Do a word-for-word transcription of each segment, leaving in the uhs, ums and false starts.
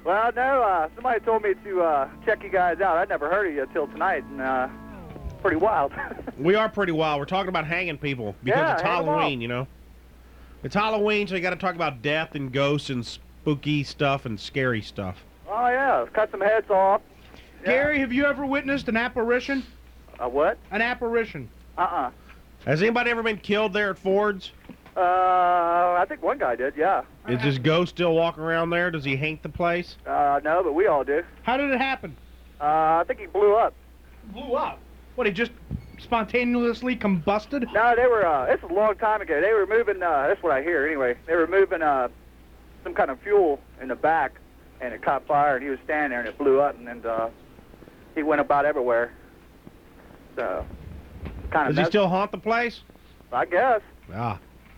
Well, no, uh, somebody told me to uh, check you guys out. I'd never heard of you till tonight, and uh, pretty wild. We are pretty wild. We're talking about hanging people because Yeah, it's hang 'em Halloween, up. you know. It's Halloween, so you got to talk about death and ghosts and spooky stuff and scary stuff. Oh, yeah, cut some heads off. Yeah. Gary, have you ever witnessed an apparition? A what? An apparition. Uh-uh. Has anybody ever been killed there at Ford's? Uh, I think one guy did, yeah. Is this ghost still walking around there? Does he haunt the place? Uh, no, but we all do. How did it happen? Uh, I think he blew up. Blew up. What, he just spontaneously combusted? No, they were, uh, this was a long time ago. They were moving, uh, that's what I hear anyway. They were moving, uh, some kind of fuel in the back, and it caught fire, and he was standing there, and it blew up, and then, uh, he went about everywhere. So, kind of Does he still haunt the place? I guess. Ah.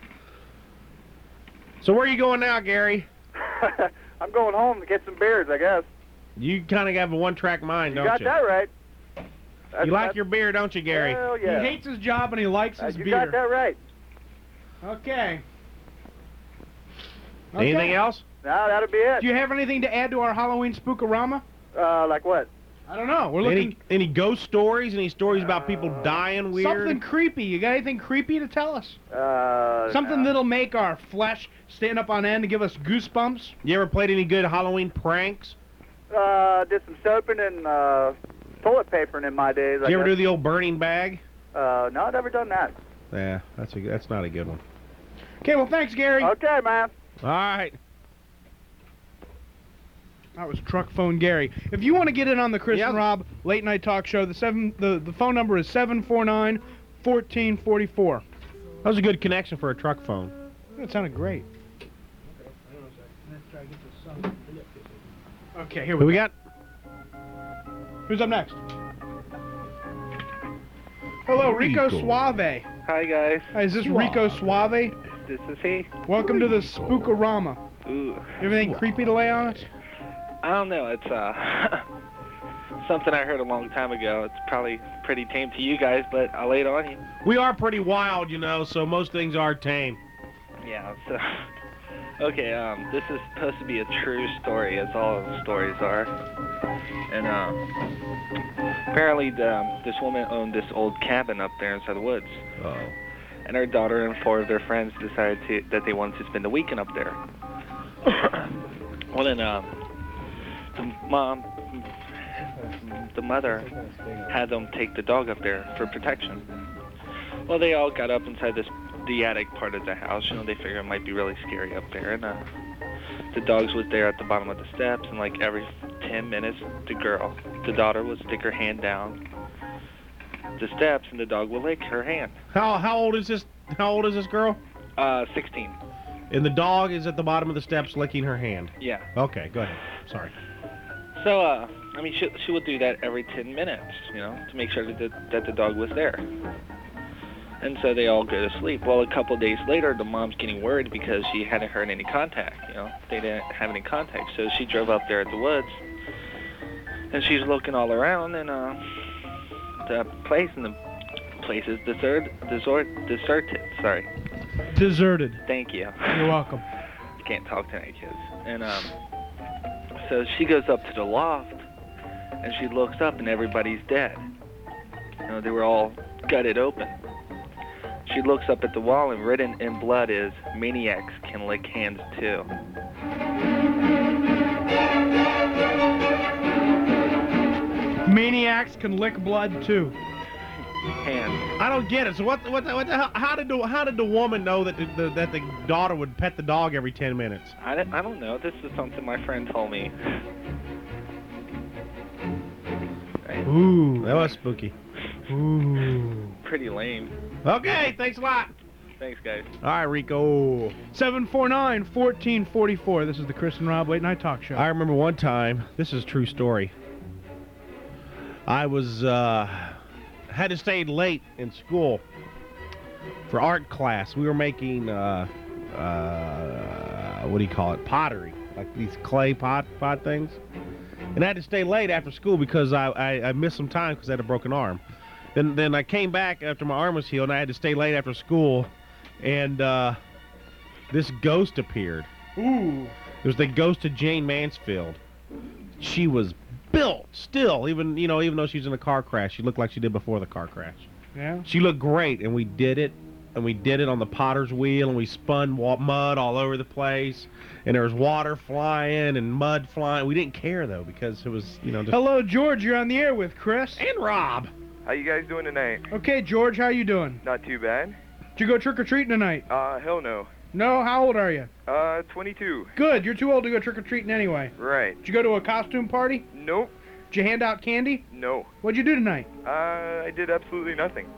So where are you going now, Gary? I'm going home to get some beers, I guess. You kind of have a one-track mind, You don't got you? that right. That's, You like that's, your beer, don't you, Gary? Hell yeah. He hates his job and he likes Uh, his you beer. got that right. Okay. Anything Okay. else? No, that'll be it. Do you have anything to add to our Halloween Spookorama? Uh, like what? I don't know. We're looking Any any ghost stories? Any stories about people dying weird? something creepy. You got anything creepy to tell us? Uh, Something no. that'll make our flesh stand up on end and give us goosebumps? You ever played any good Halloween pranks? Uh, did some soaping and, uh, toilet papering in my days, I Did you ever guess. do the old burning bag? Uh, no, I've never done that. Yeah, that's a that's not a good one. Okay, well, thanks, Gary. Okay, man. All right. That was Truck Phone Gary. If you want to get in on the Chris Yep. and Rob Late Night Talk Show, the seven the, the phone number is seven four nine, one four four four. That was a good connection for a truck phone. That sounded great. Okay, here we Who we go. got? Who's up next? Hello, Rico Rico. Suave. Hi guys, Hi, is this Rico Suave? this is he. Welcome to the Spookorama. Ooh, You have anything creepy to lay on us? I don't know. It's uh something I heard a long time ago. It's probably pretty tame to you guys, but I'll lay it on you. We are pretty wild, you know, so most things are tame. Yeah. So, okay. Um, this is supposed to be a true story, as all stories are. And um, apparently, the, um, this woman owned this old cabin up there inside the woods. Oh. And her daughter and four of their friends decided to, that they wanted to spend the weekend up there. Well, then, um, the mom, the mother, had them take the dog up there for protection. Well, they all got up inside this the attic part of the house. You know, they figured it might be really scary up there. And uh, the dogs was there at the bottom of the steps, and like every ten minutes, the girl, the daughter, would stick her hand down the steps, and the dog would lick her hand. How how old is this? How old is this girl? Uh, sixteen. And the dog is at the bottom of the steps licking her hand. Yeah. Okay, go ahead. Sorry. So, uh, I mean, she, she would do that every ten minutes, you know, to make sure that the, that the dog was there. And so they all go to sleep. Well, a couple of days later, the mom's getting worried because she hadn't heard any contact, you know. They didn't have any contact. So she drove up there at the woods, and she's looking all around, and uh, the place and the place is desert, desert, deserted. Sorry. Deserted. Thank you. You're welcome. Can't talk tonight, kids. And um, so she goes up to the loft, and she looks up, and everybody's dead. You know, they were all gutted open. She looks up at the wall, and written in blood is, "Maniacs can lick hands too." Maniacs can lick blood too. Hands. I don't get it. So what what the, what the hell, how did the how did the woman know that the, the that the daughter would pet the dog every ten minutes? I don't, I don't know. This is something my friend told me. Right? Ooh, that was spooky. Ooh. Pretty lame. Okay, thanks a lot. Thanks, guys. All right, Rico. seven four nine, one four four four. This is the Chris and Rob Late Night Talk Show. I remember one time. This is a true story. I was uh, had to stay late in school for art class. We were making uh, uh, what do you call it? Pottery, like these clay pot pot things. And I had to stay late after school because I, I, I missed some time because I had a broken arm. Then then I came back after my arm was healed, and I had to stay late after school, and uh, this ghost appeared. Ooh. It was the ghost of Jane Mansfield. she was built still, even you know, even though she's in a car crash, she looked like she did before the car crash. Yeah. She looked great, and we did it, and we did it on the potter's wheel, and we spun wa- mud all over the place, and there was water flying and mud flying. We didn't care though because it was, you know, just. Hello, George. You're on the air with Chris and Rob. How you guys doing tonight? Okay, George. How you doing? Not too bad. Did you go trick or treating tonight? Uh, hell no. No. How old are you? Uh, twenty-two. Good. You're too old to go trick or treating anyway. Right. Did you go to a costume party? Nope. Did you hand out candy? No. What'd you do tonight? Uh, I did absolutely nothing.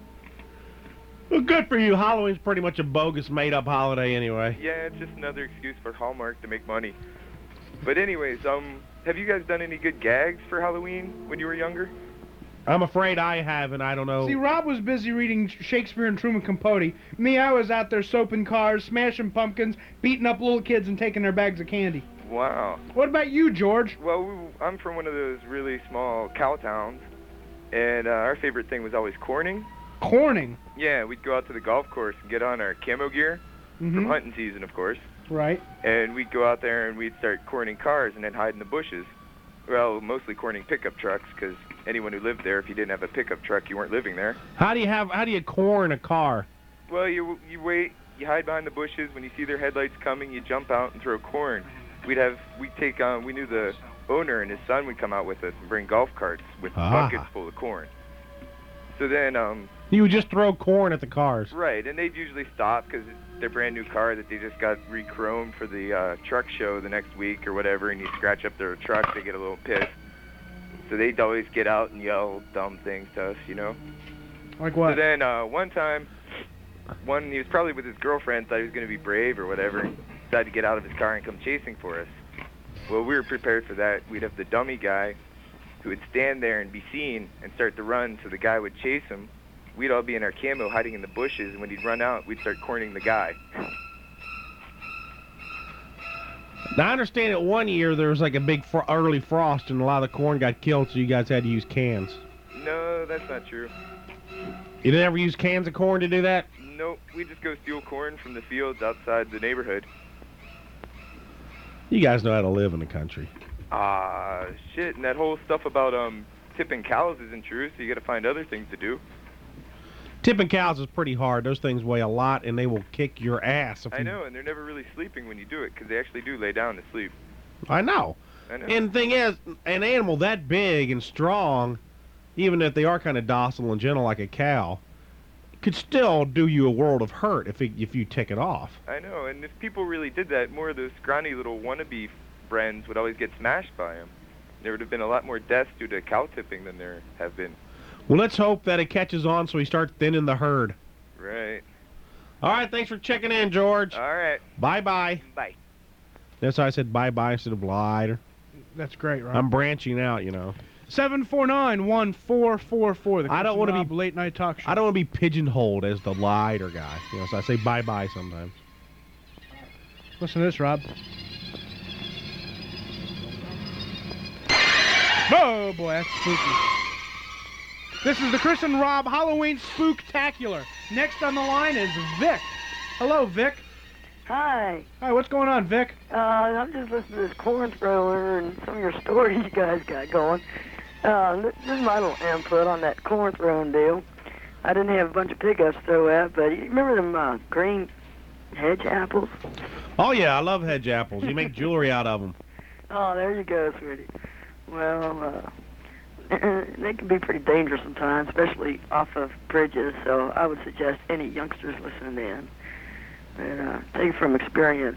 Well, good for you. Halloween's pretty much a bogus, made-up holiday anyway. Yeah, it's just another excuse for Hallmark to make money. But anyways, um, have you guys done any good gags for Halloween when you were younger? I'm afraid I haven't. I don't know. See, Rob was busy reading Shakespeare and Truman Capote. Me, I was out there soaping cars, smashing pumpkins, beating up little kids, and taking their bags of candy. Wow. What about you, George? Well, we, I'm from one of those really small cow towns, and uh, our favorite thing was always corning. Corning? Yeah, we'd go out to the golf course and get on our camo gear, Mm-hmm. from hunting season, of course. Right. And we'd go out there and we'd start corning cars and then hide in the bushes. Well, mostly corning pickup trucks, because anyone who lived there, if you didn't have a pickup truck, you weren't living there. How do you have? How do you corn a car? Well, you you wait, you hide behind the bushes. When you see their headlights coming, you jump out and throw corn. We'd have, we'd take on, we knew the owner and his son would come out with us and bring golf carts with Ah. buckets full of corn. So then, um, You would just throw corn at the cars. right, and they'd usually stop because it's their brand new car that they just got re-chromed for the uh, truck show the next week or whatever, and you scratch up their truck, they get a little pissed. So they'd always get out and yell dumb things to us, you know? Like what? So then uh, one time, one he was probably with his girlfriend, thought he was going to be brave or whatever, decided to get out of his car and come chasing for us. Well, we were prepared for that. We'd have the dummy guy who would stand there and be seen and start to run, so the guy would chase him. We'd all be in our camo hiding in the bushes, and when he'd run out, we'd start corning the guy. Now, I understand that one year there was like a big fro- early frost and a lot of the corn got killed, so you guys had to use cans. No, that's not true. You didn't ever use cans of corn to do that? Nope, we just go steal corn from the fields outside the neighborhood. You guys know how to live in the country. Ah, shit, and that whole stuff about um tipping cows isn't true, so you gotta find other things to do. Tipping cows is pretty hard. Those things weigh a lot, and they will kick your ass. If I you... know, and they're never really sleeping when you do it, because they actually do lay down to sleep. I know. I know. And the thing is, an animal that big and strong, even if they are kind of docile and gentle like a cow, could still do you a world of hurt if it, if you tick it off. I know, and if people really did that, more of those scrawny little wannabe friends would always get smashed by them. There would have been a lot more deaths due to cow tipping than there have been. Well, let's hope that it catches on so we start thinning the herd. Right. All right, thanks for checking in, George. All right. Bye-bye. Bye. That's why I said bye-bye instead of lied. That's great, Rob. I'm branching out, you know. seven four nine, one four four four. The I don't want to be late night talk show. I don't want to be pigeonholed as the liar guy. You know, so I say bye-bye sometimes. Listen to this, Rob. Oh, boy, that's spooky. This is the Chris and Rob Halloween Spooktacular. Next on the line is Vic. Hello, Vic. Hi. Hi, what's going on, Vic? Uh, I'm just listening to this corn thrower and some of your stories you guys got going. Uh, this is my little input on that corn throwing deal. I didn't have a bunch of pickups to throw at, but you remember them uh, green hedge apples? Oh, yeah, I love hedge apples. You make jewelry out of them. Oh, there you go, sweetie. Well, uh, they can be pretty dangerous sometimes, especially off of bridges, so I would suggest any youngsters listening in that uh, take from experience.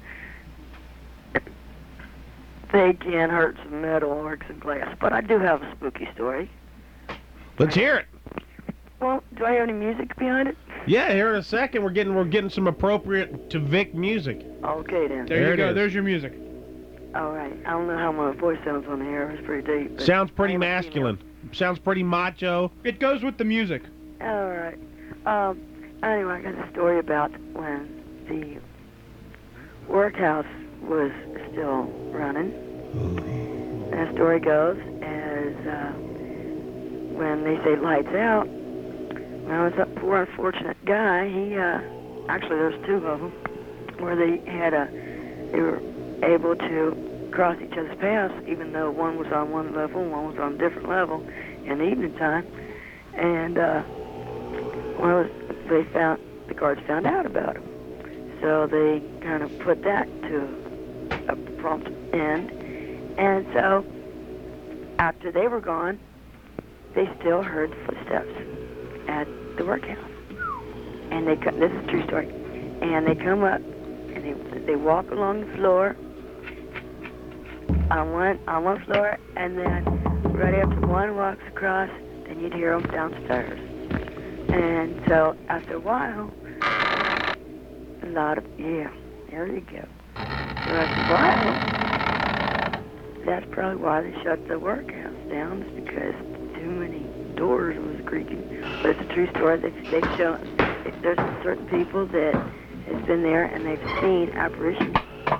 They can hurt some metal or some glass, but I do have a spooky story. Let's hear it. Well, do I have any music behind it? Yeah, here in a second we're getting we're getting some appropriate to Vic music. Okay, then. There, There you it go. is. There's your music. All right. I don't know how my voice sounds on the air. It's pretty deep. but Sounds pretty I am a masculine. Sounds pretty macho. It goes with the music. female. All right. Um, anyway, I got a story about when the workhouse was still running. And the story goes as uh, when they say lights out, well, it's a poor unfortunate guy. He uh, actually there's two of them where they had a they were able to cross each other's paths, even though one was on one level and one was on a different level in the evening time. And uh, well, they found the guards found out about it, so they kind of put that to a prompt end. And so after they were gone, they still heard footsteps at the workhouse. And they co- this is a true story. And they come up and they they walk along the floor on one on one floor, and then right after one walks across, then you'd hear them downstairs. And so after a while, a lot of yeah, there you go. So after a while, that's probably why they shut the workhouse down, is because too many doors was creaking. But it's a true story. They've, they've shown there's certain people that has been there and they've seen apparitions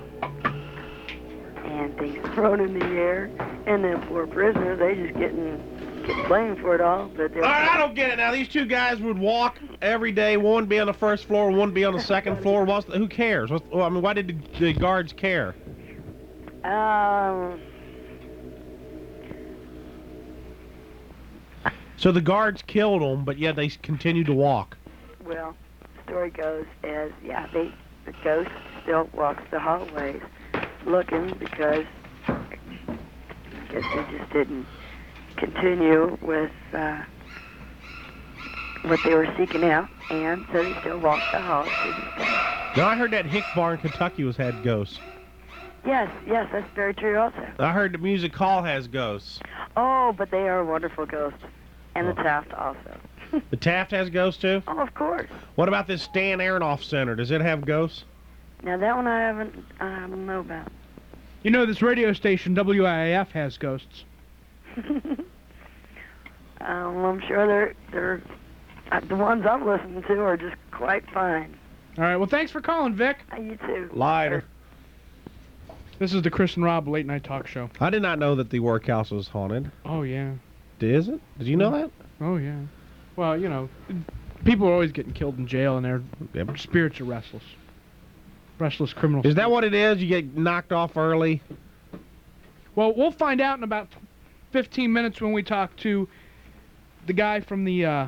and things thrown in the air, and then poor prisoners, they just getting get blamed for it all. But they're All right, I don't get it now. These two guys would walk every day. One would be on the first floor, one would be on the second floor. What's the, who cares? What's, well, I mean, why did the, the guards care? um. So the guards killed them, but yet they continued to walk. Well, the story goes as, yeah, they, the ghost still walks the hallways looking because I guess they just didn't continue with uh, what they were seeking out, and so they still walk the halls to this day. Now, I heard that Hick Bar in Kentucky was had ghosts. Yes, yes, that's very true also. I heard the Music Hall has ghosts. Oh, but they are wonderful ghosts. And Oh. the Taft also. The Taft has ghosts, too? Oh, of course. What about this Stan Aronoff Center? Does it have ghosts? Now, that one I haven't, I don't know about. You know, this radio station, W I A F, has ghosts. um, I'm sure they're, they're, uh, the ones I'm listening to are just quite fine. All right, well, thanks for calling, Vic. Uh, you too. Lighter. This is the Chris and Rob Late Night Talk Show. I did not know that the workhouse was haunted. Oh, yeah. Is it? Did you know that? Oh, yeah. Well, you know, people are always getting killed in jail, and their Yep. spirits are restless. Restless criminals. Is that what it is? You get knocked off early? Well, we'll find out in about fifteen minutes when we talk to the guy from the uh,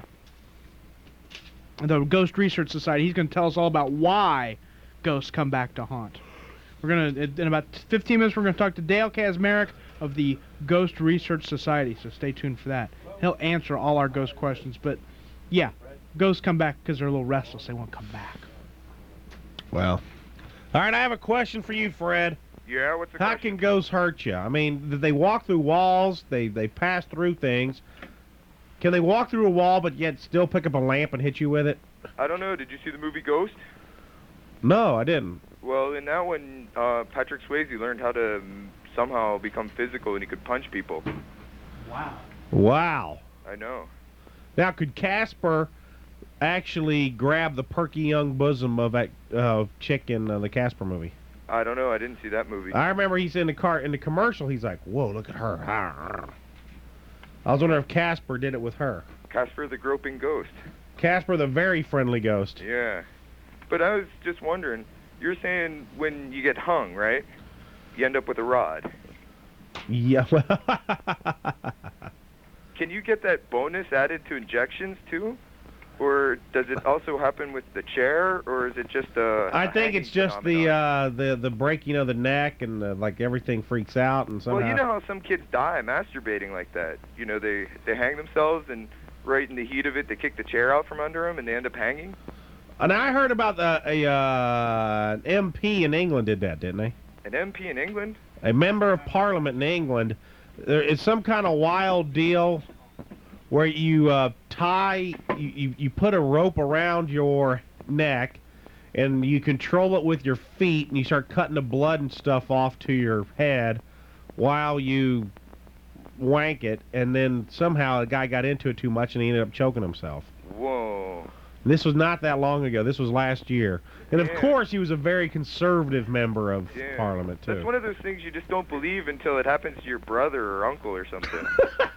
the Ghost Research Society. He's going to tell us all about why ghosts come back to haunt. We're going to, in about fifteen minutes, we're going to talk to Dale Kazmarek of the Ghost Research Society, so stay tuned for that. He'll answer all our ghost questions, but yeah, ghosts come back because they're a little restless. They won't come back. Well. All right, I have a question for you, Fred. Yeah, what's the How question? can ghosts hurt you? I mean, th- they walk through walls, they, they pass through things. Can they walk through a wall but yet still pick up a lamp and hit you with it? I don't know. Did you see the movie Ghost? No, I didn't. Well, in that one, uh, Patrick Swayze learned how to um, somehow become physical, and he could punch people. Wow. Wow. I know. Now, could Casper actually grab the perky young bosom of that uh, chick in uh, the Casper movie? I don't know. I didn't see that movie. I remember he's in the car in the commercial. He's like, "Whoa, look at her!" I was wondering if Casper did it with her. Casper the Groping Ghost. Casper, the very friendly ghost. Yeah. But I was just wondering, you're saying when you get hung, right? You end up with a rod. Yeah. Can you get that bonus added to injections too? Or does it also happen with the chair, or is it just a I a think hanging it's just the phenomenon? uh, the the breaking of the neck and the, like everything freaks out and somehow. Well, you know how some kids die masturbating like that. You know, they they hang themselves, and right in the heat of it, they kick the chair out from under them, and they end up hanging. And I heard about the, a uh, an M P in England did that, didn't they? An M P in England? A member of Parliament in England. There is some kind of wild deal where you uh, tie, you, you, you put a rope around your neck, and you control it with your feet, and you start cutting the blood and stuff off to your head while you wank it, and then somehow a guy got into it too much, and he ended up choking himself. Whoa. This was not that long ago. This was last year. And of Yeah. course, he was a very conservative member of Yeah. Parliament, too. That's one of those things you just don't believe until it happens to your brother or uncle or something.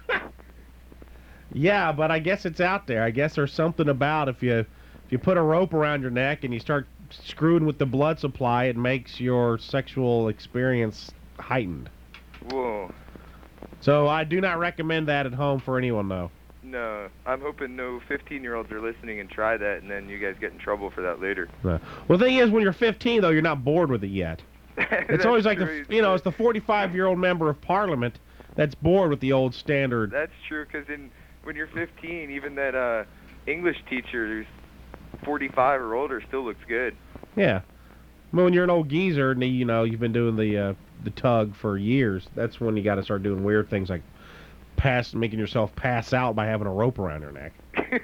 Yeah, but I guess it's out there. I guess there's something about if you if you put a rope around your neck and you start screwing with the blood supply, it makes your sexual experience heightened. Whoa. So I do not recommend that at home for anyone, though. No, I'm hoping no fifteen-year-olds are listening and try that, and then you guys get in trouble for that later. No. Well, the thing is, when you're fifteen, though, you're not bored with it yet. It's always like the, you know, it's the forty-five-year-old member of Parliament that's bored with the old standard. That's true, because in when you're fifteen, even that uh, English teacher who's forty-five or older still looks good. Yeah. Well, when you're an old geezer and you know you've been doing the uh, the tug for years, that's when you got to start doing weird things like pass, making yourself pass out by having a rope around your neck.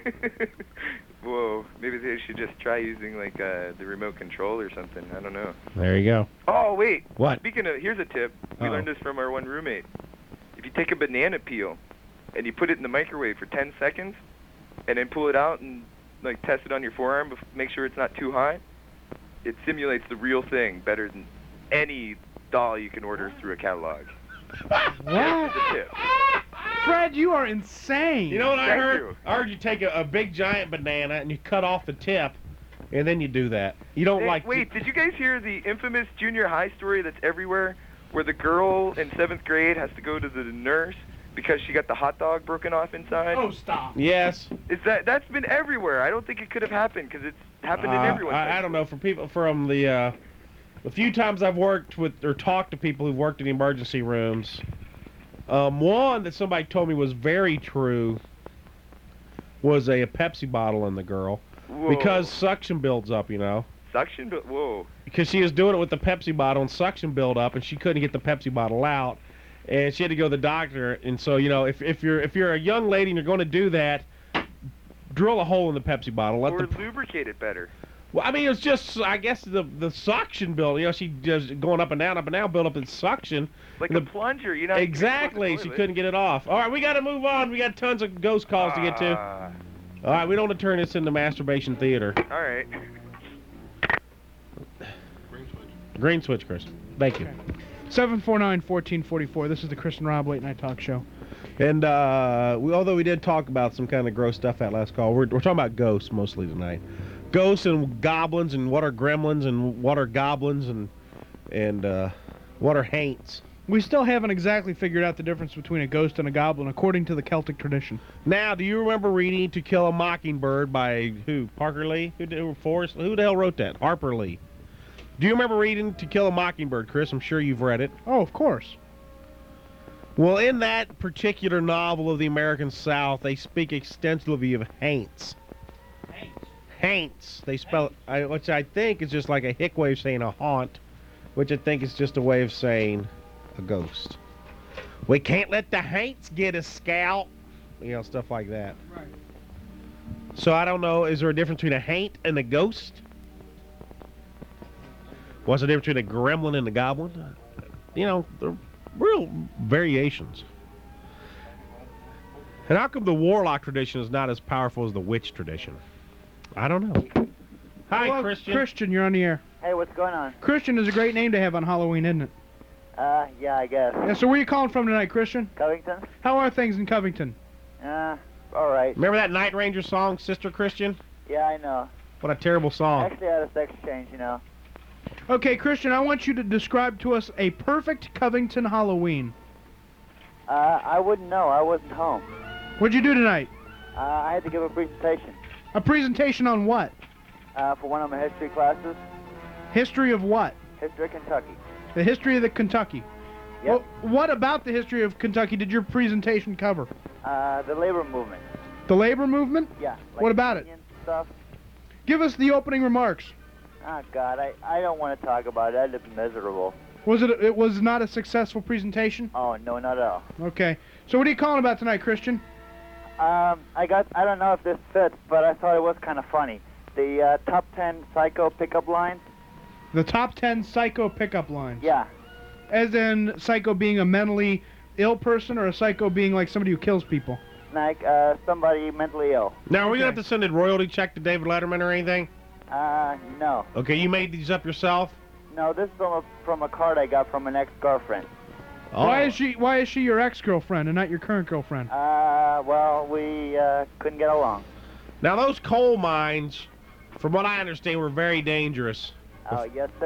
Whoa, maybe they should just try using like uh, the remote control or something. I don't know. There you go. Oh wait. What? Speaking of, here's a tip. We Uh-oh. learned this from our one roommate. If you take a banana peel and you put it in the microwave for ten seconds, and then pull it out and like test it on your forearm, bef- make sure it's not too high, it simulates the real thing better than any doll you can order through a catalog. That's the tip. Fred, you are insane. You know what I Thank heard? you. I heard you take a, a big giant banana and you cut off the tip, and then you do that. You don't Hey, like. wait, did you guys hear the infamous junior high story that's everywhere, where the girl in seventh grade has to go to the nurse because she got the hot dog broken off inside? Oh, stop. Yes. Is that that's been everywhere? I don't think it could have happened because it's happened in Uh, everyone's I, I don't know. For people from the uh, the few times I've worked with or talked to people who've worked in emergency rooms, um, one that somebody told me was very true was a, a Pepsi bottle in the girl Whoa. because suction builds up, you know. Suction, but whoa. Because she was doing it with the Pepsi bottle and suction build up, and she couldn't get the Pepsi bottle out, and she had to go to the doctor. And so, you know, if if you're if you're a young lady and you're going to do that, drill a hole in the Pepsi bottle. Let Or the lubricate it better. well, I mean, it's just I guess the the suction build. You know, she just going up and down, up and down, build up in suction. Like The- a plunger, you know. Exactly. She couldn't get it off. All right, we got to move on. We got tons of ghost calls to get to. Ah, All right, we don't want to turn this into masturbation theater. all right. Green switch, Chris. Thank you. seven four nine, one four four four. This is the Chris and Rob Late Night Talk Show. And uh, we, although we did talk about some kind of gross stuff that last call, we're, we're talking about ghosts mostly tonight. Ghosts and goblins, and what are gremlins, and what are goblins, and and uh, what are haints. We still haven't exactly figured out the difference between a ghost and a goblin, according to the Celtic tradition. Now, do you remember reading To Kill a Mockingbird by who? Parker Lee? Who, who, Forrest? Who the hell wrote that? Harper Lee. Do you remember reading To Kill a Mockingbird, Chris? I'm sure you've read it. Oh, of course. Well, in that particular novel of the American South, they speak extensively of haints. Haints. They spell it, I, which I think is just like a hick way of saying a haunt, which I think is just a way of saying a ghost. We can't let the haints get us, Scout. You know, stuff like that. Right. So I don't know, is there a difference between a haint and a ghost? What's the difference between a gremlin and a goblin? You know, they're real variations. And how come the warlock tradition is not as powerful as the witch tradition? I don't know. Hi, Hello, Christian. Christian, you're on the air. Hey, what's going on? Christian is a great name to have on Halloween, isn't it? Uh, yeah, I guess. Yeah, so where are you calling from tonight, Christian? Covington? How are things in Covington? Uh, all right. Remember that Night Ranger song, Sister Christian? Yeah, I know. What a terrible song. Actually, I had a sex change, you know. Okay, Christian, I want you to describe to us a perfect Covington Halloween. Uh, I wouldn't know. I wasn't home. What'd you do tonight? Uh, I had to give a presentation A presentation on what? uh, for one of my history classes. History of what? History of Kentucky. The history of the Kentucky. Yep. Well, what about the history of Kentucky did your presentation cover? Uh, the labor movement. The labor movement? Yeah. Like What about it? union Stuff. Give us the opening remarks. Oh, God, I, I don't want to talk about it. I live miserable. Was it it was not a successful presentation? Oh, no, not at all. Okay. So what are you calling about tonight, Christian? Um, I got, I don't know if this fits, but I thought it was kind of funny. The uh, top ten psycho pickup lines. The top ten psycho pickup lines. Yeah. As in psycho being a mentally ill person, or a psycho being like somebody who kills people? Like, uh, somebody mentally ill. Now, are we going Okay. to have to send a royalty check to David Letterman or anything? Uh, no. Okay, you made these up yourself? No, this is from a, from a card I got from an ex-girlfriend. Why Oh. is she Why is she your ex-girlfriend and not your current girlfriend? Uh, well, we, uh, couldn't get along. Now, those coal mines, from what I understand, were very dangerous. Oh, yes, there were.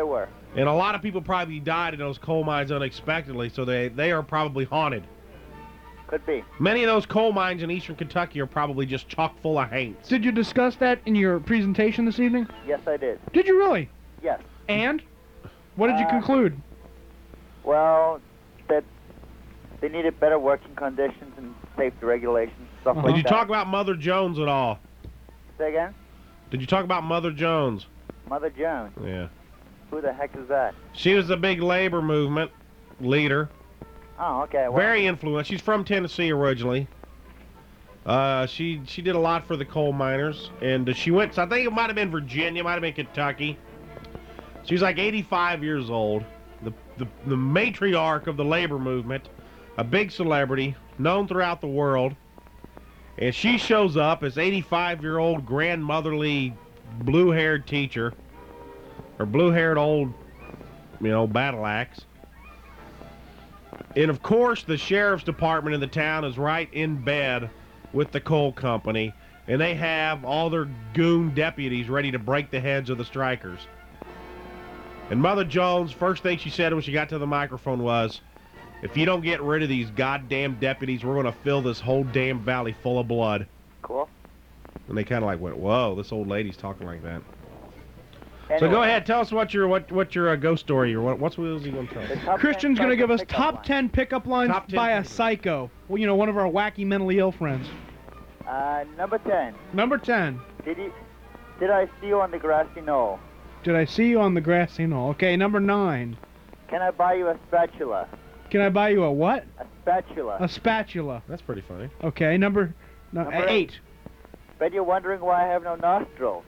And a lot of people probably died in those coal mines unexpectedly, so they, they are probably haunted. Could be. Many of those coal mines in eastern Kentucky are probably just chock full of haints. Did you discuss that in your presentation this evening? Yes, I did. Did you really? Yes. And? What did you Uh, conclude? Well, that they needed better working conditions and safety regulations, stuff Uh-huh. like Did you that. talk about Mother Jones at all? Say again? Did you talk about Mother Jones? Mother Jones. Yeah. Who the heck is that? She was the big labor movement leader. Oh, okay. Well, Very influential. She's from Tennessee originally. Uh, she she did a lot for the coal miners, and uh, she went. I think it might have been Virginia, might have been Kentucky. She was like eighty-five years old. The the the matriarch of the labor movement, a big celebrity known throughout the world, and she shows up as eighty-five-year-old grandmotherly blue-haired teacher, or blue-haired old, you know, battle axe. And of course, the sheriff's department in the town is right in bed with the coal company, and they have all their goon deputies ready to break the heads of the strikers. And Mother Jones, first thing she said when she got to the microphone was, if you don't get rid of these goddamn deputies, we're going to fill this whole damn valley full of blood. cool. And they kind of like went, whoa, this old lady's talking like that. Anyway, So go ahead, tell us what your what what your uh, ghost story or what what's what was he going to tell the us? top Christian's ten going to give us pickup top lines. ten pickup lines Top ten by a pickup. psycho. Well, you know, one of our wacky mentally ill friends. Uh, number ten. Number ten. Did you? Did I see you on the grassy knoll? Did I see you on the grassy knoll? Okay, number nine. Can I buy you a spatula? Can I buy you a what? A spatula. A spatula. That's pretty funny. Okay, number, no, Number eight. Bet you're wondering why I have no nostrils.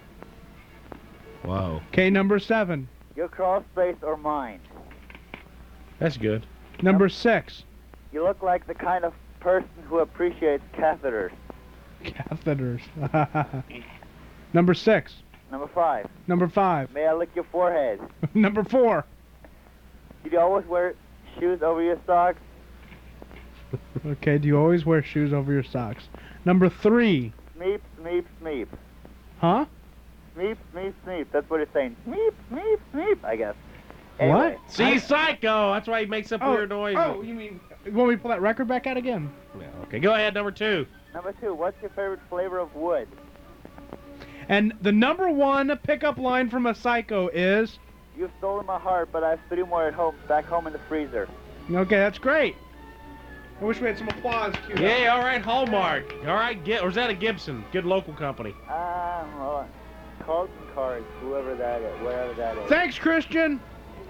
Wow. Okay, number seven. Your crawl space or mine? That's good. Number six. You look like the kind of person who appreciates catheters. Catheters. Number six. Number five. Number five. May I lick your forehead? Number four. Did you always wear shoes over your socks? Okay, do you always wear shoes over your socks? Number three. Smeep, smeep, smeep. Huh? Smeep, smeep, smeep. That's what it's saying. Smeep, smeep, smeep, I guess. What? Anyway, See, psycho. That's why he makes up Oh, weird noises. oh, you mean, you want me to pull that record back out again? Yeah, okay, go ahead, number two. Number two, what's your favorite flavor of wood? And the number one pickup line from a psycho is, You've stolen my heart, but I have three more at home, back home in the freezer. okay, that's great. I wish we had some applause queued up. Yeah, all right, Hallmark. All right, get, or is that a Gibson? Good local company. Ah, well, Carlton Cards, whoever that is, whatever that is. Thanks, Christian.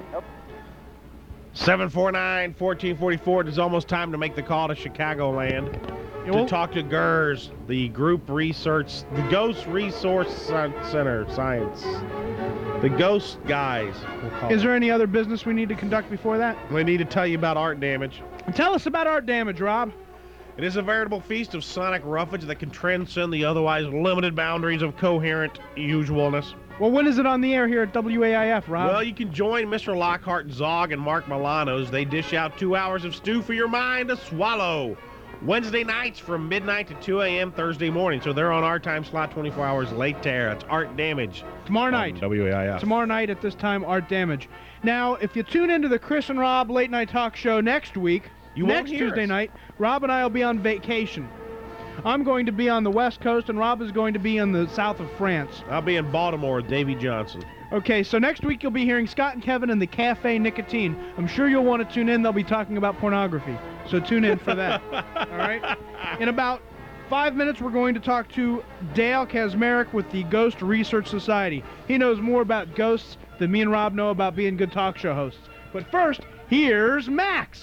seven four nine, one four four four. It's almost time to make the call to Chicagoland Yeah, to well- talk to G E R S, the Group Research, the Ghost Resource Sci- Center, Science. The Ghost Guys, we'll call Is them. there any other business we need to conduct before that? We need to tell you about art damage. Tell us about art damage, Rob. It is a veritable feast of sonic roughage that can transcend the otherwise limited boundaries of coherent usualness. Well, when is it on the air here at W A I F, Rob? Well, you can join Mister Lockhart Zog and Mark Milano as they dish out two hours of stew for your mind to swallow. Wednesday nights from midnight to two a.m. Thursday morning. So they're on our time slot twenty-four hours later. It's Art Damage. Tomorrow on night. W A I F. Tomorrow night at this time, Art Damage. Now, if you tune into the Chris and Rob Late Night Talk Show next week, You won't next hear Tuesday us. night, Rob and I will be on vacation. I'm going to be on the West Coast, and Rob is going to be in the south of France. I'll be in Baltimore with Davy Johnson. Okay, so next week you'll be hearing Scott and Kevin in the Cafe Nicotine. I'm sure you'll want to tune in. They'll be talking about pornography. So tune in for that. All right? In about five minutes, we're going to talk to Dale Kazmarek with the Ghost Research Society. He knows more about ghosts than me and Rob know about being good talk show hosts. But first, here's Max.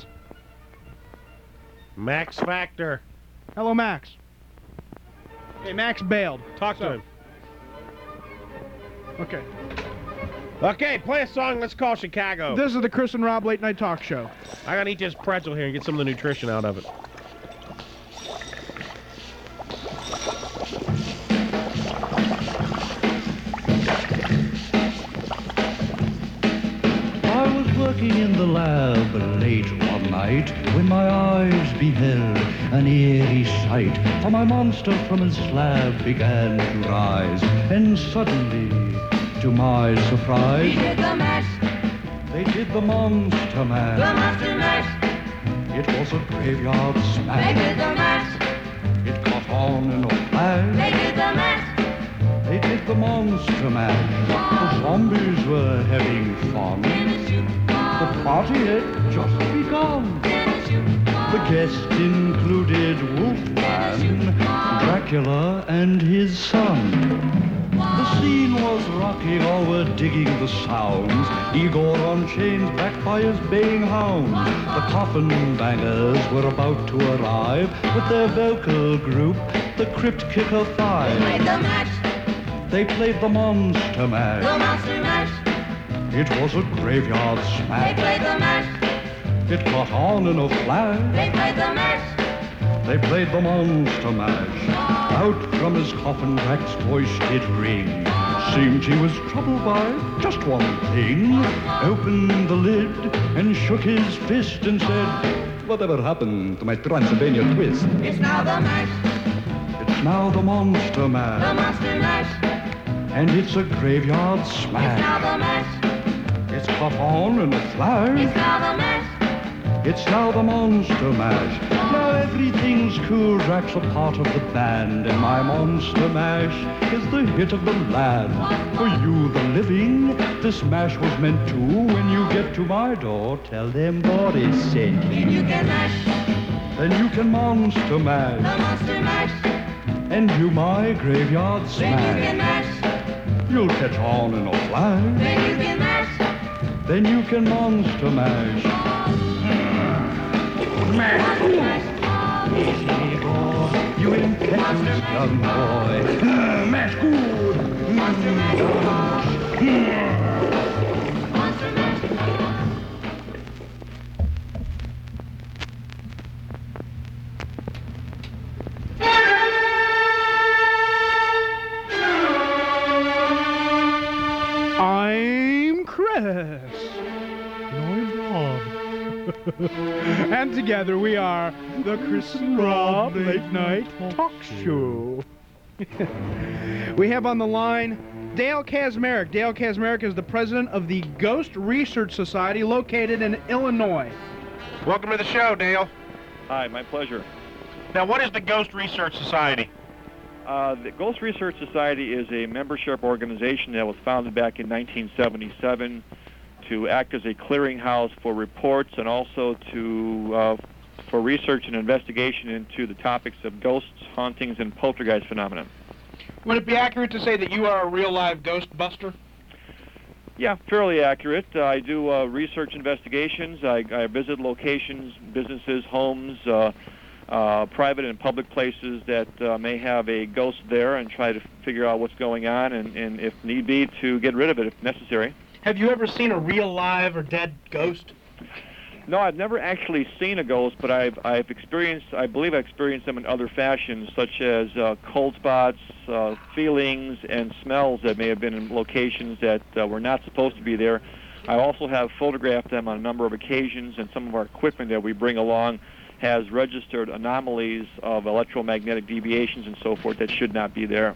Max Factor. Hello, Max. Okay, Max bailed. Talk to So- him. Okay. Okay, play a song. Let's call Chicago. This is the Chris and Rob Late Night Talk Show. I gotta eat this pretzel here and get some of the nutrition out of it. I was working in the lab late one night when my eyes beheld an eerie sight. For my monster from his slab began to rise, and suddenly, to my surprise, He did the mash, They did the Monster Mash. The Monster Mash. It was a graveyard They smash. did the mash. It caught on in a flash. They did the mash. They did the Monster Mash. The zombies were having fun. Finish you. The party had just begun. Finish you. The guests included Wolfman, Dracula, and his son. The scene was rocking, all were digging the sounds. Igor on chains, backed by his baying hounds. The coffin bangers were about to arrive with their vocal group, the Crypt Kicker They Five. played the mash. They played the Monster The Mash. Monster Mash. It was a graveyard They smash. played the mash. It caught on in a flash. They played the mash. They played the Monster Mash. Out from his coffin, Drac's voice did ring. Seemed he was troubled by just one thing. Opened the lid and shook his fist and said, "Whatever happened to my Transylvania twist?" It's now the mash. It's now the Monster The Mash. Monster Mash. And it's a graveyard It's now smash. the mash. It's caught on in a It's flash. now the mash. It's now the Monster Mash. Now everything's cool. Drac's a part of the band, and my Monster Mash is the hit of the land. For you, the living, this mash was meant to. When you get to my door, tell them Boris sent Then you. you can mash. Then you can Monster The Mash Monster Mash. and do my graveyard Then you can smash. mash. You'll catch on in a flash. Then you can mash. Then you can Monster Mash. Monster Mash. Igor, you impetuous young boy. Mash good. Monster Mash. Monster Mash. I'm Chris. And I'm Rob. And together we are the Chris and Rob Late Night Talk Show. We have on the line Dale Kazmarek. Dale Kazmarek is the president of the Ghost Research Society located in Illinois. Welcome to the show, Dale. Hi, my pleasure. Now, what is the Ghost Research Society? Uh, the Ghost Research Society is a membership organization that was founded back in nineteen seventy-seven to act as a clearinghouse for reports and also to uh, for research and investigation into the topics of ghosts, hauntings, and poltergeist phenomena. Would it be accurate to say that you are a real live ghost buster? Yeah, fairly accurate. Uh, I do uh, research investigations. I, I visit locations, businesses, homes, uh, uh, private and public places that uh, may have a ghost there and try to figure out what's going on and, and, if need be, to get rid of it if necessary. Have you ever seen a real live or dead ghost? No, I've never actually seen a ghost, but I've I've experienced, I believe I experienced them in other fashions, such as uh, cold spots, uh, feelings, and smells that may have been in locations that uh, were not supposed to be there. I also have photographed them on a number of occasions, and some of our equipment that we bring along has registered anomalies of electromagnetic deviations and so forth that should not be there.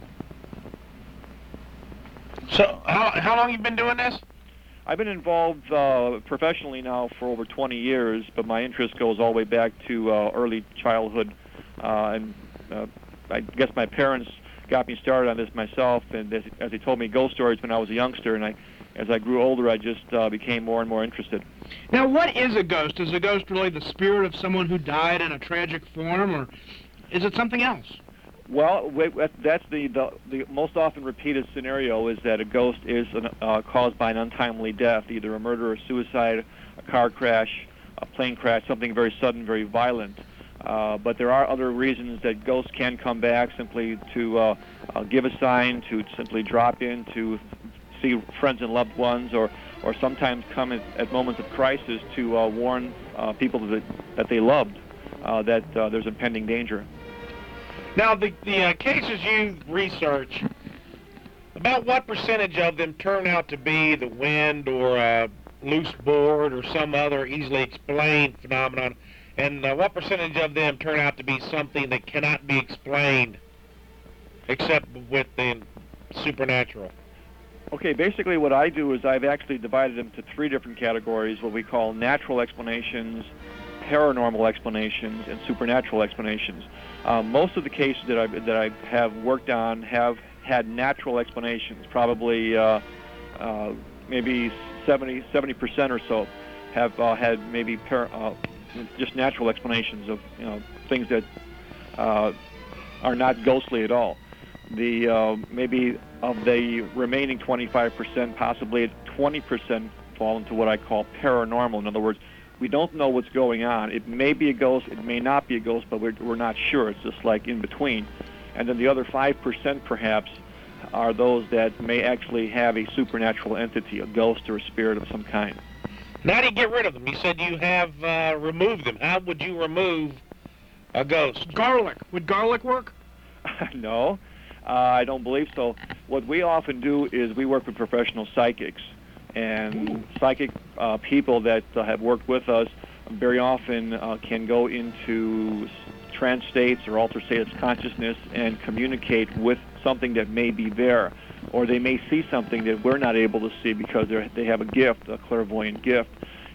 So, how, how long you been doing this? I've been involved uh, professionally now for over twenty years, but my interest goes all the way back to uh, early childhood. Uh, and uh, I guess my parents got me started on this myself, and as, as they told me ghost stories when I was a youngster, and I, as I grew older, I just uh, became more and more interested. Now, what is a ghost? Is a ghost really the spirit of someone who died in a tragic form, or is it something else? Well, wait, that's the, the the most often repeated scenario is that a ghost is an, uh, caused by an untimely death, either a murder or suicide, a car crash, a plane crash, something very sudden, very violent. Uh, but there are other reasons that ghosts can come back, simply to uh, uh, give a sign, to simply drop in, to see friends and loved ones, or, or sometimes come at, at moments of crisis to uh, warn uh, people that, that they loved uh, that uh, there's impending danger. Now, the, the uh, cases you research, about what percentage of them turn out to be the wind or a loose board or some other easily explained phenomenon, and uh, what percentage of them turn out to be something that cannot be explained except with the supernatural? Okay, basically what I do is I've actually divided them to three different categories, what we call natural explanations, paranormal explanations, and supernatural explanations. Uh, most of the cases that I that I have worked on have had natural explanations. Probably uh, uh, maybe seventy percent or so have uh, had maybe par- uh, just natural explanations of you know things that uh, are not ghostly at all. The uh, maybe of the remaining twenty-five percent, possibly twenty percent fall into what I call paranormal. In other words, we don't know what's going on. It may be a ghost, it may not be a ghost, but we're, we're not sure. It's just like in between. And then the other five percent perhaps are those that may actually have a supernatural entity, a ghost or a spirit of some kind. And how do you get rid of them? You said you have uh, removed them. How would you remove a ghost? Garlic. Would garlic work? No, uh, I don't believe so. What we often do is we work with professional psychics. And psychic uh, people that uh, have worked with us very often uh, can go into trance states or altered states of consciousness and communicate with something that may be there. Or they may see something that we're not able to see because they have a gift, a clairvoyant gift.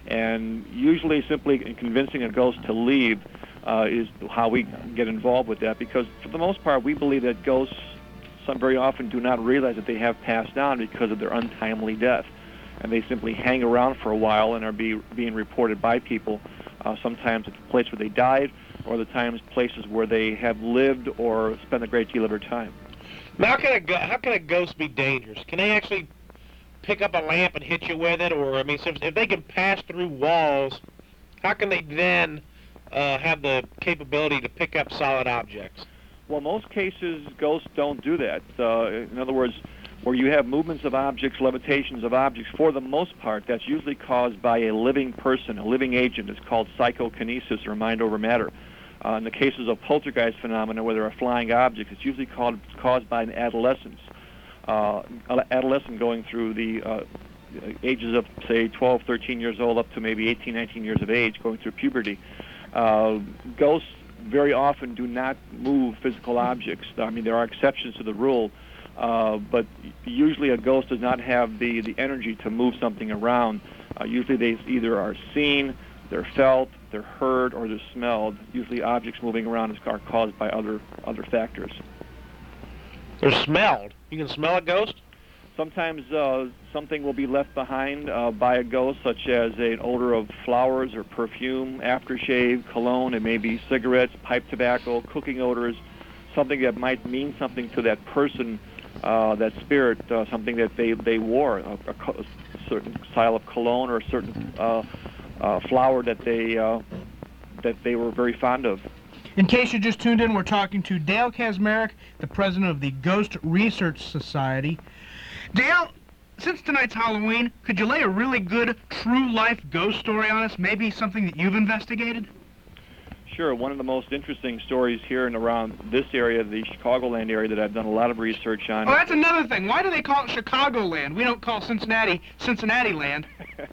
And usually simply convincing a ghost to leave uh, is how we get involved with that, because for the most part we believe that ghosts some very often do not realize that they have passed on because of their untimely death. And they simply hang around for a while and are be, being reported by people, uh, sometimes at the place where they died, or the times places where they have lived or spent a great deal of their time. Now, how can a, go- how can a ghost be dangerous? Can they actually pick up a lamp and hit you with it? Or, I mean, so if they can pass through walls, how can they then uh, have the capability to pick up solid objects? Well, most cases, ghosts don't do that. Uh, in other words, where you have movements of objects, levitations of objects, for the most part, that's usually caused by a living person, a living agent. It's called psychokinesis, or mind over matter. Uh, in the cases of poltergeist phenomena, where there are flying objects, it's usually called, caused by an adolescence. Uh, adolescent going through the uh, ages of, say, twelve, thirteen years old up to maybe eighteen, nineteen years of age, going through puberty. Uh, ghosts very often do not move physical objects. I mean, there are exceptions to the rule. Uh, but usually a ghost does not have the, the energy to move something around. Uh, usually they either are seen, they're felt, they're heard, or they're smelled. Usually objects moving around are caused by other other factors. They're smelled? You can smell a ghost? Sometimes uh, something will be left behind uh, by a ghost, such as an odor of flowers or perfume, aftershave, cologne. It may be cigarettes, pipe tobacco, cooking odors, something that might mean something to that person, uh, that spirit, uh, something that they, they wore, a, a, a certain style of cologne or a certain uh, uh, flower that they uh, that they were very fond of. In case you just tuned in, we're talking to Dale Kaczmarek, the president of the Ghost Research Society. Dale, since tonight's Halloween, could you lay a really good true-life ghost story on us? Maybe something that you've investigated? Sure. One of the most interesting stories here and around this area, the Chicagoland area, that I've done a lot of research on. Oh, that's another thing. Why do they call it Chicagoland? We don't call Cincinnati Cincinnati Land.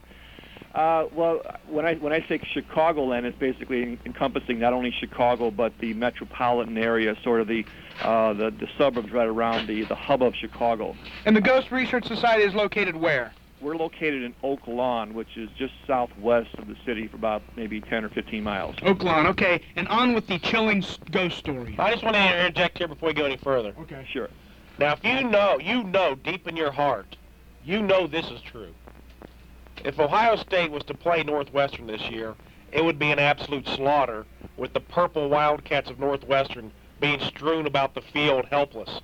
uh, well, when I when I say Chicagoland, it's basically encompassing not only Chicago but the metropolitan area, sort of the uh, the, the suburbs right around the the hub of Chicago. And the Ghost Research Society is located where? We're located in Oak Lawn, which is just southwest of the city for about maybe ten or fifteen miles. Oak Lawn, okay. And on with the chilling ghost story. I just want to interject here before we go any further. Okay. Sure. Now, if you know, you know deep in your heart, you know this is true. If Ohio State was to play Northwestern this year, it would be an absolute slaughter, with the purple Wildcats of Northwestern being strewn about the field helpless.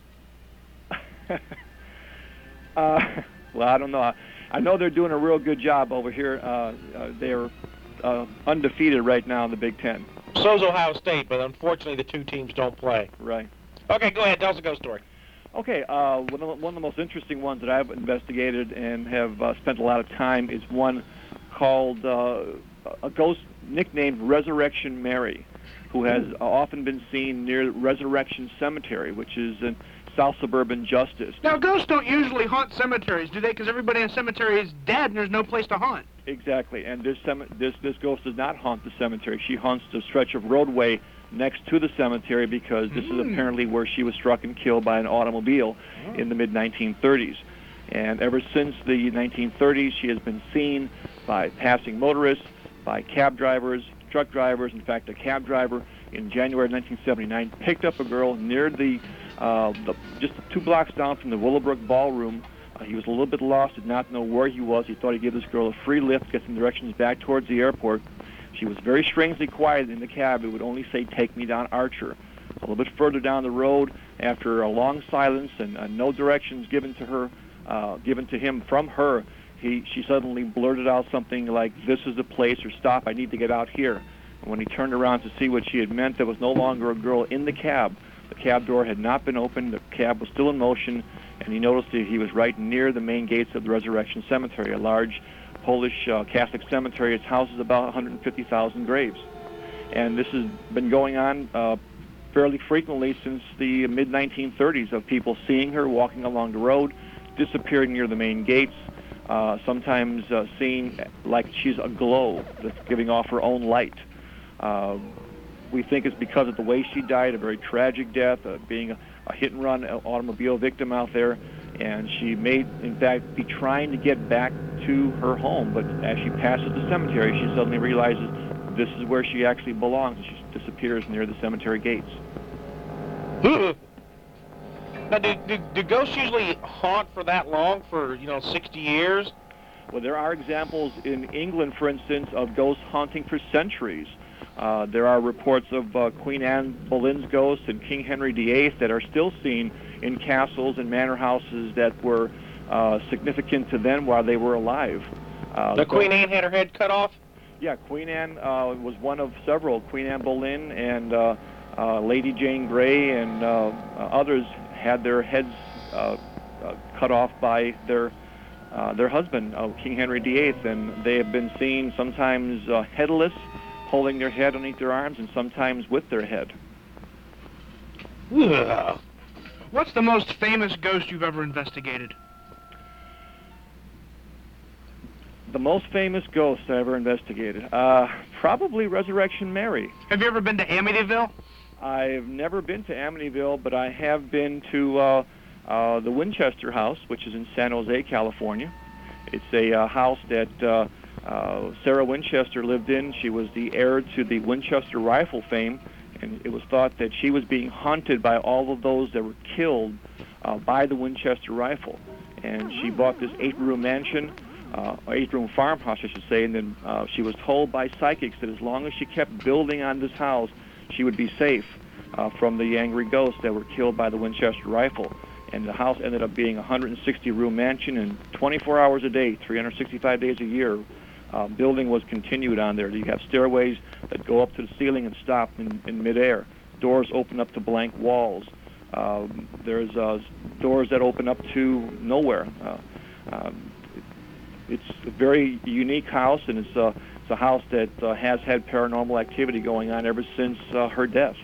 uh... Well, I don't know. I, I know they're doing a real good job over here. Uh, uh, they're uh, undefeated right now in the Big Ten. So's Ohio State, but unfortunately the two teams don't play. Right. Okay, go ahead. Tell us a ghost story. Okay. Uh, one, of the, one of the most interesting ones that I've investigated and have uh, spent a lot of time is one called uh, a ghost nicknamed Resurrection Mary, who has uh, often been seen near Resurrection Cemetery, which is in South Suburban Justice. Now, ghosts don't usually haunt cemeteries, do they? Because everybody in a cemetery is dead and there's no place to haunt. Exactly, and this cem- this this ghost does not haunt the cemetery. She haunts the stretch of roadway next to the cemetery because this mm. is apparently where she was struck and killed by an automobile oh. in the mid nineteen thirties. And ever since the nineteen thirties, she has been seen by passing motorists, by cab drivers, truck drivers. In fact, a cab driver in January nineteen seventy-nine picked up a girl near the, uh, the just two blocks down from the Willowbrook Ballroom. Uh, he was a little bit lost, did not know where he was. He thought he'd give this girl a free lift, get some directions back towards the airport. She was very strangely quiet in the cab. It would only say, "Take me down Archer." A little bit further down the road, after a long silence and uh, no directions given to her, uh, given to him from her, he she suddenly blurted out something like, "This is the place," or "Stop, I need to get out here." And when he turned around to see what she had meant, there was no longer a girl in the cab. The cab door had not been opened. The cab was still in motion, and he noticed that he was right near the main gates of the Resurrection Cemetery, a large Polish uh, Catholic cemetery. It houses about one hundred fifty thousand graves. And this has been going on uh, fairly frequently since the mid nineteen thirties, of people seeing her walking along the road, disappearing near the main gates, uh, sometimes uh, seen like she's a glow that's giving off her own light. Uh, we think it's because of the way she died, a very tragic death, uh, being a, a hit-and-run automobile victim out there, and she may, in fact, be trying to get back to her home, but as she passes the cemetery, she suddenly realizes this is where she actually belongs, and she disappears near the cemetery gates. Now, do, do, do ghosts usually haunt for that long, for, you know, sixty years? Well, there are examples in England, for instance, of ghosts haunting for centuries. Uh, there are reports of uh, Queen Anne Boleyn's ghost and King Henry the Eighth that are still seen in castles and manor houses that were uh, significant to them while they were alive. Uh, the Queen Anne had her head cut off? Yeah, Queen Anne uh, was one of several. Queen Anne Boleyn and uh, uh, Lady Jane Grey and uh, uh, others had their heads uh, uh, cut off by their uh, their husband, uh, King Henry the Eighth, and they have been seen sometimes uh, headless, holding their head underneath their arms, and sometimes with their head. Ugh. What's the most famous ghost you've ever investigated? The most famous ghost I ever investigated? Uh, probably Resurrection Mary. Have you ever been to Amityville? I've never been to Amityville, but I have been to uh, uh, the Winchester House, which is in San Jose, California. It's a uh, house that uh, uh, Sarah Winchester lived in. She was the heir to the Winchester rifle fame, and it was thought that she was being haunted by all of those that were killed uh, by the Winchester rifle. And she bought this eight-room mansion, uh, eight-room farmhouse, I should say, and then uh, she was told by psychics that as long as she kept building on this house, she would be safe uh, from the angry ghosts that were killed by the Winchester rifle. And the house ended up being a one hundred sixty room mansion, and twenty-four hours a day, three hundred sixty-five days a year, uh, building was continued on there. You have stairways that go up to the ceiling and stop in, in midair. Doors open up to blank walls. Um, there's uh, doors that open up to nowhere. Uh, um, it's a very unique house, and it's, uh, it's a house that uh, has had paranormal activity going on ever since uh, her death.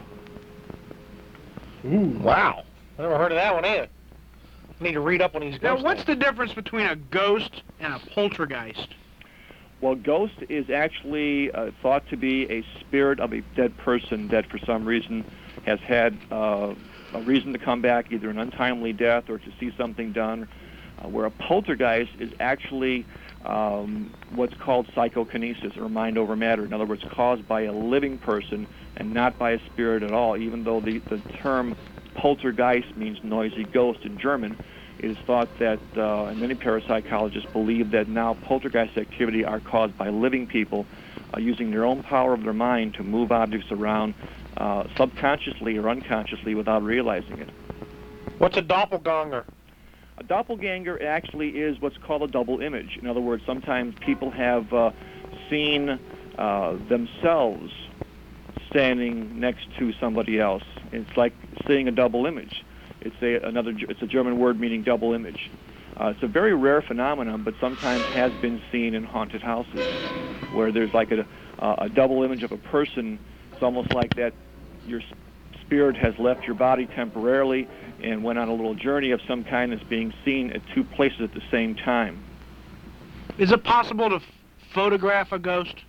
Ooh, wow. I never heard of that one either. I need to read up on these ghosts. Now, what's the difference between a ghost and a poltergeist? Well, ghost is actually uh, thought to be a spirit of a dead person that for some reason has had uh, a reason to come back, either an untimely death or to see something done, uh, where a poltergeist is actually um, what's called psychokinesis, or mind over matter. In other words, caused by a living person and not by a spirit at all, even though the, the term poltergeist means noisy ghost in German. It is thought that, uh, and many parapsychologists believe that now poltergeist activity are caused by living people uh, using their own power of their mind to move objects around uh, subconsciously or unconsciously without realizing it. What's a doppelganger? A doppelganger actually is what's called a double image. In other words, sometimes people have uh, seen uh, themselves standing next to somebody else. It's like seeing a double image. It's a another. It's a German word meaning double image. Uh, it's a very rare phenomenon, but sometimes has been seen in haunted houses, where there's like a, uh, a double image of a person. It's almost like that your spirit has left your body temporarily and went on a little journey of some kind that's being seen at two places at the same time. Is it possible to f- photograph a ghost?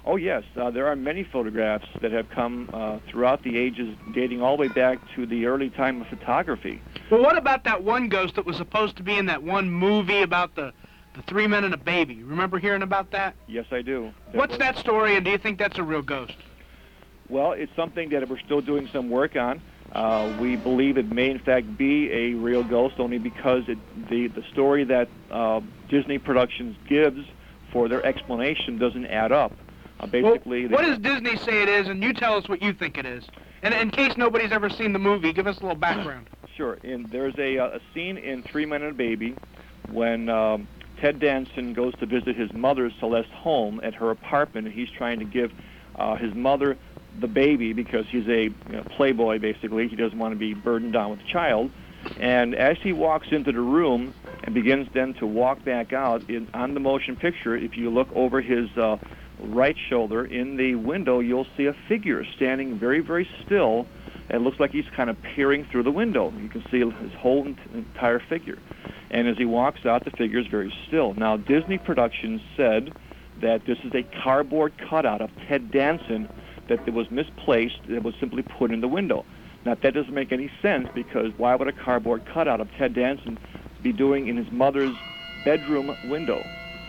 Oh, yes. Uh, there are many photographs that have come uh, throughout the ages, dating all the way back to the early time of photography. Well, what about that one ghost that was supposed to be in that one movie about the, the three men and a baby? Remember hearing about that? Yes, I do. That What's was- that story, and do you think that's a real ghost? Well, it's something that we're still doing some work on. Uh, we believe it may, in fact, be a real ghost, only because it, the, the story that uh, Disney Productions gives for their explanation doesn't add up. Uh, basically, Well, what they- does Disney say it is, and you tell us what you think it is? And in case nobody's ever seen the movie, give us a little background. Sure. In, there's a, uh, a scene in Three Men and a Baby when um, Ted Danson goes to visit his mother, Celeste, home at her apartment, and he's trying to give uh, his mother the baby because he's a you know, playboy, basically. He doesn't want to be burdened down with the child. And as he walks into the room and begins then to walk back out, in, on the motion picture, if you look over his uh, right shoulder in the window, you'll see a figure standing very, very still. It looks like he's kind of peering through the window. You can see his whole ent- entire figure. And as he walks out, the figure is very still. Now, Disney Productions said that this is a cardboard cutout of Ted Danson that was misplaced, that was simply put in the window. Now, that doesn't make any sense, because why would a cardboard cutout of Ted Danson be doing in his mother's bedroom window?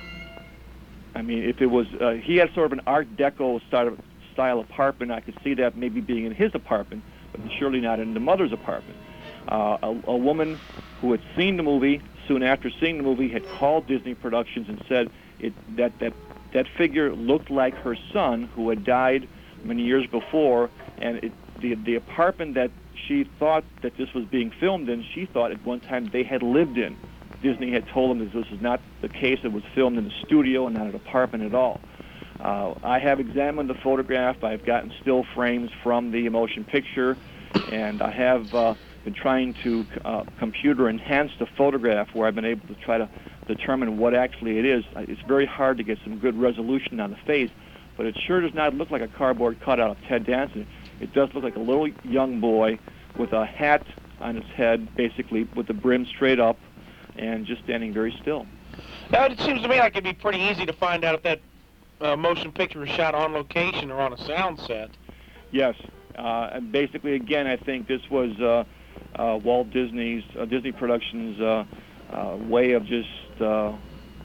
I mean, if it was, uh, he had sort of an Art Deco style, style apartment, I could see that maybe being in his apartment, but surely not in the mother's apartment. Uh, a, a woman who had seen the movie, soon after seeing the movie, had called Disney Productions and said it, that, that that figure looked like her son, who had died many years before, and it, the the apartment that she thought that this was being filmed in, she thought at one time they had lived in. Disney had told them that this was not the case. It was filmed in a studio and not an apartment at all. Uh, I have examined the photograph. I've gotten still frames from the motion picture, and I have uh, been trying to uh, computer enhance the photograph, where I've been able to try to determine what actually it is. It's very hard to get some good resolution on the face, but it sure does not look like a cardboard cutout of Ted Danson. It does look like a little young boy with a hat on his head, basically with the brim straight up, and just standing very still. Now, it seems to me like it'd be pretty easy to find out if that uh, motion picture was shot on location or on a sound set. Yes, uh, and basically, again, I think this was uh, uh, Walt Disney's, uh, Disney Productions' uh, uh, way of just uh,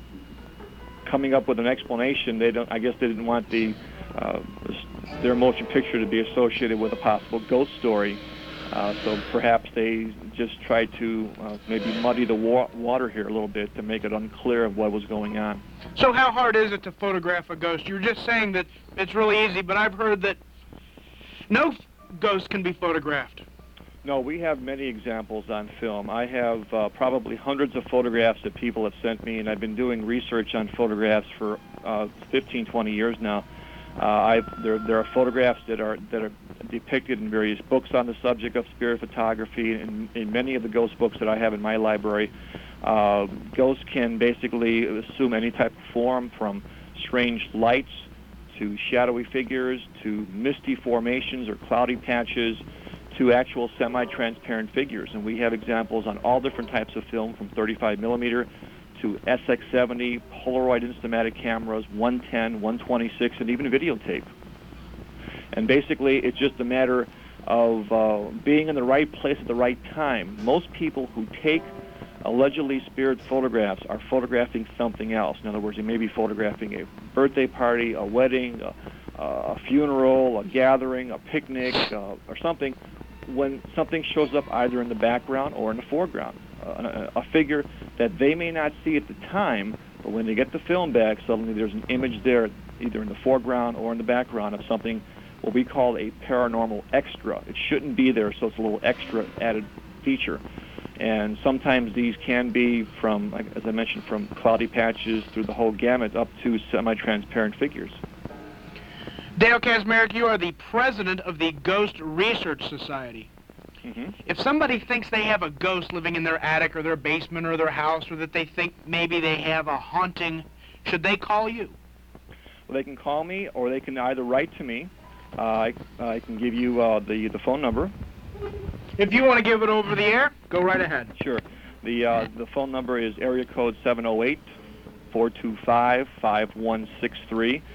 coming up with an explanation. They don't. I guess they didn't want the uh, their motion picture to be associated with a possible ghost story. Uh, so perhaps they just tried to uh, maybe muddy the wa- water here a little bit to make it unclear of what was going on. So how hard is it to photograph a ghost? You were just saying that it's really easy, but I've heard that no f- ghost can be photographed. No, we have many examples on film. I have uh, probably hundreds of photographs that people have sent me, and I've been doing research on photographs for uh, fifteen, twenty years now. Uh, I've, there, there are photographs that are that are depicted in various books on the subject of spirit photography, and in many of the ghost books that I have in my library. Uh, ghosts can basically assume any type of form, from strange lights to shadowy figures to misty formations or cloudy patches to actual semi-transparent figures. And we have examples on all different types of film, from thirty-five millimeter to S X seventy, Polaroid Instamatic cameras, one ten, one twenty-six, and even videotape. And basically, it's just a matter of uh, being in the right place at the right time. Most people who take allegedly spirit photographs are photographing something else. In other words, they may be photographing a birthday party, a wedding, a, a funeral, a gathering, a picnic, uh, or something, when something shows up either in the background or in the foreground. Uh, a, a figure that they may not see at the time, but when they get the film back, suddenly there's an image there, either in the foreground or in the background, of something what we call a paranormal extra. It shouldn't be there, so it's a little extra added feature. And sometimes these can be from, as I mentioned, from cloudy patches through the whole gamut up to semi-transparent figures. Dale Kaczmarek, you are the president of the Ghost Research Society. Mm-hmm. If somebody thinks they have a ghost living in their attic or their basement or their house, or that they think maybe they have a haunting, should they call you? Well, they can call me, or they can either write to me. Uh, I, I can give you uh, the, the phone number. If you want to give it over the air, go right ahead. Sure. The, uh, the phone number is area code seven oh eight, four two five, five one six three.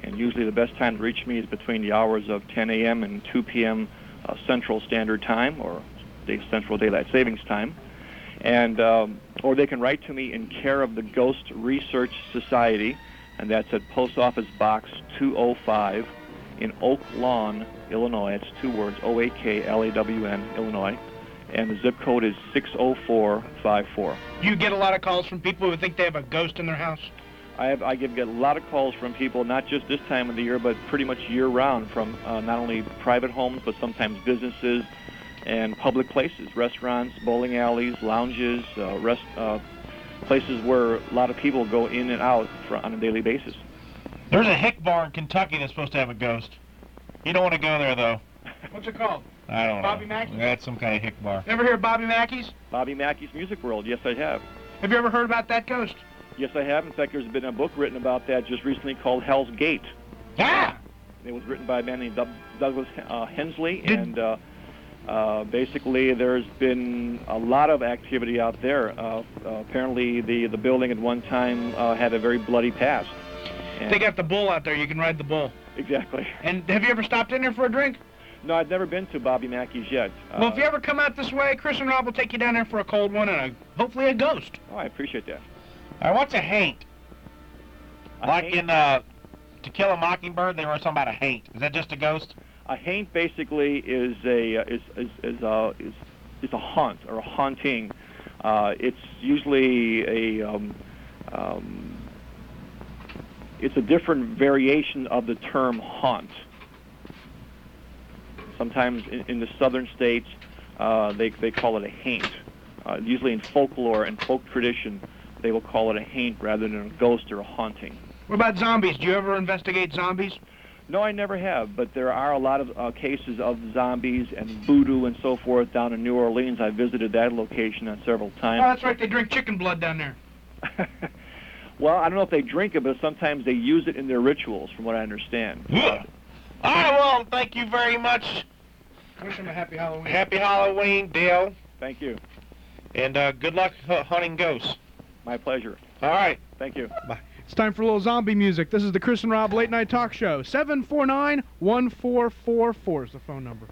And usually the best time to reach me is between the hours of ten a.m. and two p.m. Uh, Central Standard Time, or day, Central Daylight Savings Time. And um, or they can write to me in care of the Ghost Research Society, and that's at Post Office Box two oh five in Oak Lawn, Illinois. It's two words, O A K L A W N, Illinois. And the zip code is six oh four five four. You get a lot of calls from people who think they have a ghost in their house? I have I get, get a lot of calls from people, not just this time of the year, but pretty much year-round, from uh, not only private homes, but sometimes businesses and public places, restaurants, bowling alleys, lounges, uh, rest, uh, places where a lot of people go in and out for, on a daily basis. There's a hick bar in Kentucky that's supposed to have a ghost. You don't want to go there, though. What's it called? I don't Bobby know. Mackey's? That's some kind of hick bar. Ever hear of Bobby Mackey's? Bobby Mackey's Music World, yes, I have. Have you ever heard about that ghost? Yes, I have. In fact, there's been a book written about that just recently called Hell's Gate. Ah! It was written by a man named Doug- Douglas uh, Hensley, Did- and uh, uh, basically there's been a lot of activity out there. Uh, uh, apparently the, the building at one time uh, had a very bloody past. And They got the bull out there. You can ride the bull. Exactly. And have you ever stopped in there for a drink? No, I've never been to Bobby Mackey's yet. Well, Uh, if you ever come out this way, Chris and Rob will take you down there for a cold one and a, hopefully a ghost. Oh, I appreciate that. All right, what's a haint? A Like haint- in uh, To Kill a Mockingbird, they were talking about a haint. Is that just a ghost? A haint basically is a uh, is is is a is, is a haunt or a haunting. Uh, it's usually a um, um, it's a different variation of the term haunt. Sometimes in, in the southern states, uh, they they call it a haint. Uh, usually in folklore and folk tradition, they will call it a haint rather than a ghost or a haunting. What about zombies? Do you ever investigate zombies? No, I never have, but there are a lot of uh, cases of zombies and voodoo and so forth down in New Orleans. I visited that location on several Oh, times. that's right. They drink chicken blood down there. Well, I don't know if they drink it, but sometimes they use it in their rituals, from what I understand. Uh, All right, well, thank you very much. Wish him a happy Halloween. Happy Halloween, Dale. thank you. And uh, good luck hu- hunting ghosts. My pleasure. All right. Thank you. It's time for a little zombie music. This is the Chris and Rob Late Night Talk Show. seven four nine, one four four four is the phone number.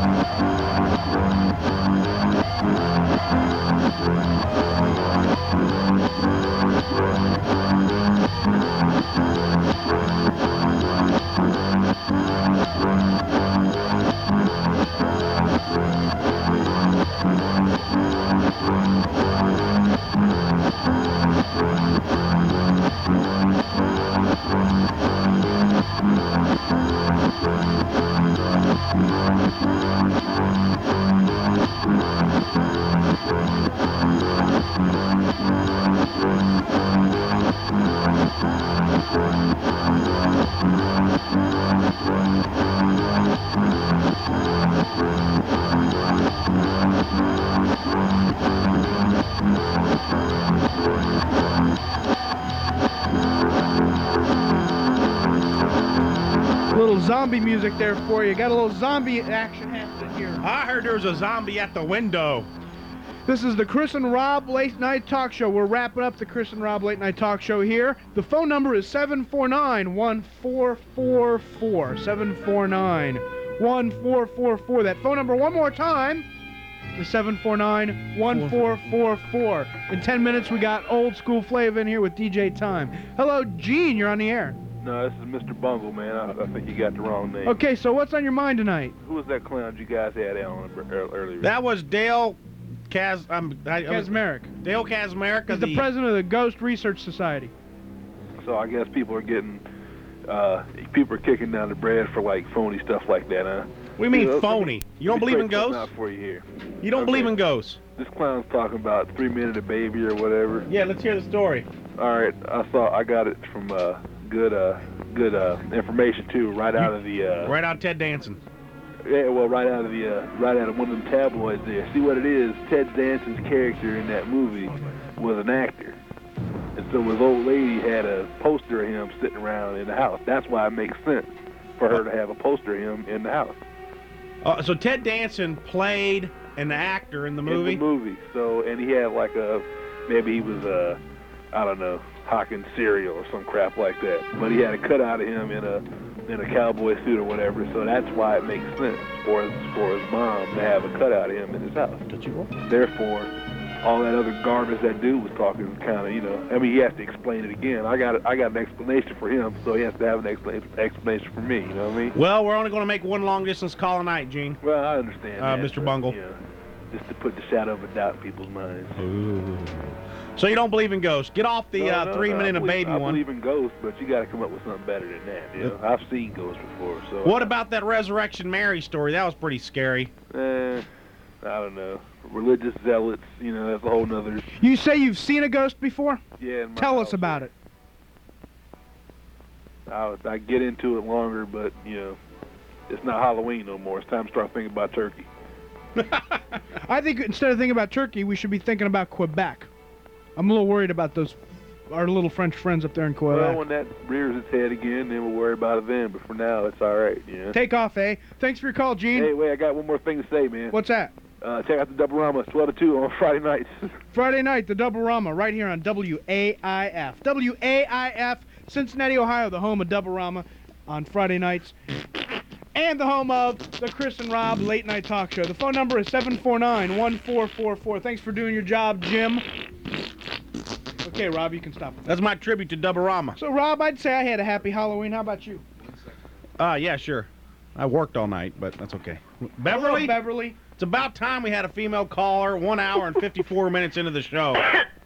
Thank you. Little zombie music there for you. Got a little zombie action happening here. I heard there was a zombie at the window. This is the Chris and Rob Late Night Talk Show. We're wrapping up the Chris and Rob Late Night Talk Show here. The phone number is seven four nine, one four four four. seven four nine, one four four four. That phone number one more time is seven four nine, one four four four. In ten minutes, we got Old School Flav in here with D J Time. Hello, Gene. You're on the air. No, this is Mister Bungle, man. I, I think you got the wrong name. Okay, so what's on your mind tonight? Who was that clown you guys had on earlier? That was Dale Kaz... Um, I, Kazmarek. Dale Kazmarek. He's the, the president of the Ghost Research Society. So I guess people are getting... Uh, people are kicking down the bread for, like, phony stuff like that, huh? We mean you know, phony. You don't believe in ghosts? Not for you here. You don't okay. believe in ghosts? This clown's talking about three minute a baby or whatever. Yeah, let's hear the story. All right, I saw. I got it from uh, good, uh, good uh, information too, right out of the. Uh, right out of Ted Danson. Yeah, well, right out of the, uh, right out of one of them tabloids there. See what it is? Ted Danson's character in that movie was an actor, and so his old lady had a poster of him sitting around in the house. That's why it makes sense for her to have a poster of him in the house. Uh, so Ted Danson played an actor in the movie? In the movie. So, and he had like a, maybe he was a, I don't know, hawking cereal or some crap like that. But he had a cutout of him in a, in a cowboy suit or whatever. So that's why it makes sense for his, for his mom to have a cutout of him in his house. Therefore, all that other garbage that dude was talking kind of, you know, I mean, he has to explain it again. I got, I got an explanation for him, so he has to have an expla explanation for me. You know what I mean? Well, we're only going to make one long-distance call a night, Gene. Well, I understand uh, that, Mister but, Bungle. You know, just to put the shadow of a doubt in people's minds. Ooh. So you don't believe in ghosts? Get off the no, uh, no, three no, minute I a believe, baby I one. believe in ghosts, but you got to come up with something better than that. You know? I've seen ghosts before. So. What about that Resurrection Mary story? That was pretty scary. Eh, I don't know. Religious zealots, you know, that's a whole nother. You say you've seen a ghost before? Yeah. In my Tell house. us about it. I, I get into it longer, but you know, it's not Halloween no more. It's time to start thinking about turkey. I think instead of thinking about Turkey, we should be thinking about Quebec. I'm a little worried about those, our little French friends up there in Quebec. Well, when that rears its head again, then we'll worry about it then. But for now, it's all right. You know? Take off, eh? Thanks for your call, Gene. Hey, wait, I got one more thing to say, man. What's that? Uh, check out the Double-Rama, twelve to two on Friday nights. Friday night, the Double-Rama, right here on W A I F. W A I F, Cincinnati, Ohio, the home of Double-Rama on Friday nights. And the home of the Chris and Rob Late Night Talk Show. The phone number is seven four nine, one four four four. Thanks for doing your job, Jim. Okay, Rob, you can stop. That's my tribute to Double-Rama. So, Rob, I'd say I had a happy Halloween. How about you? Uh, yeah, sure. I worked all night, but that's okay. Beverly? Hello, Beverly. It's about time we had a female caller one hour and fifty-four minutes into the show.